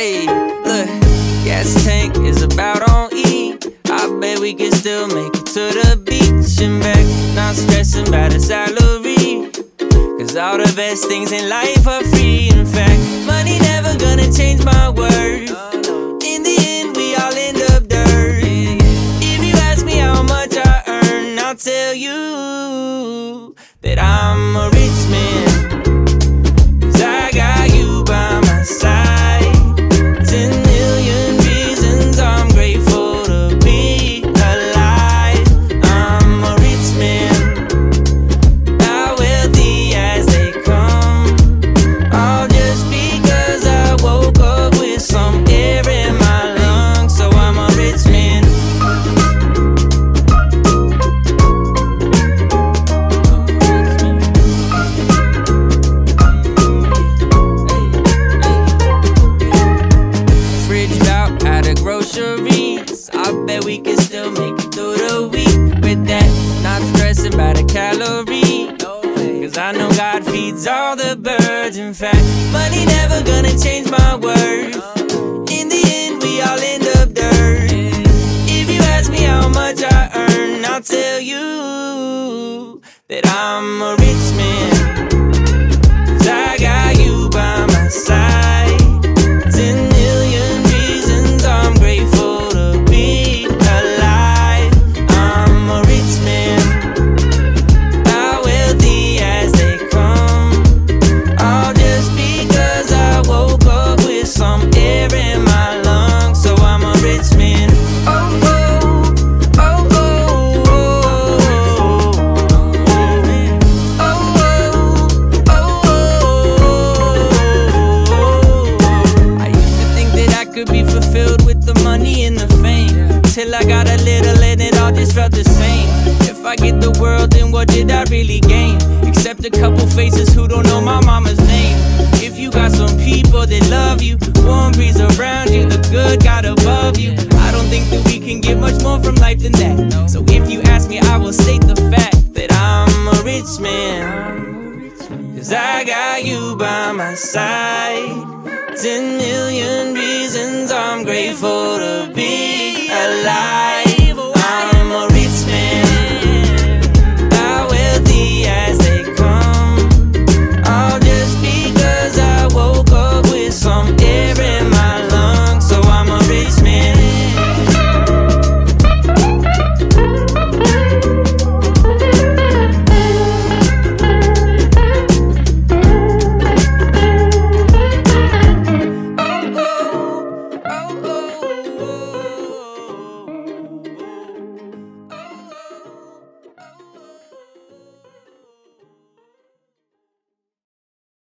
Hey, look, gas tank is about on E. I bet we can still make it to the beach and back. Not stressing about a salary, cause all the best things in life are free. In fact, money never gonna change my worth. In the end, we all end up dirt. If you ask me how much I earn, I'll tell you that I'm a rich man, cause I got you by my side. 10 million reasons I'm grateful to be alive. I'm a rich man, not wealthy as they come, all just because I woke up with some air in my lungs. So I'm a rich man. Groceries, I bet we can still make it through the week with that. Not stressing about a calorie, cause I know God feeds all the birds. In fact, money never gonna change my worth. In the end, we all end up dirt. If you ask me how much I earn, I'll tell you that I'm a rich man, cause I got you by my side. 10 million reasons I'm grateful to be alive. I'm a rich man, about wealthy as they come, all just because I woke up with some air in my lungs. So I'm a rich man. Oh, oh, oh, oh, oh, oh, oh, oh. I used to think that I could be fulfilled with the money and the fame, till I got a little and it all just felt the same. If I get the world, then what did I really gain? Except a couple faces who don't know my mama's name. If you got some people that love you, warm breeze around you, the good God above you, I don't think that we can get much more from life than that. So if you ask me, I will state the fact that I'm a rich man, cause I got you by my side. 10 million reasons I'm grateful to be alive.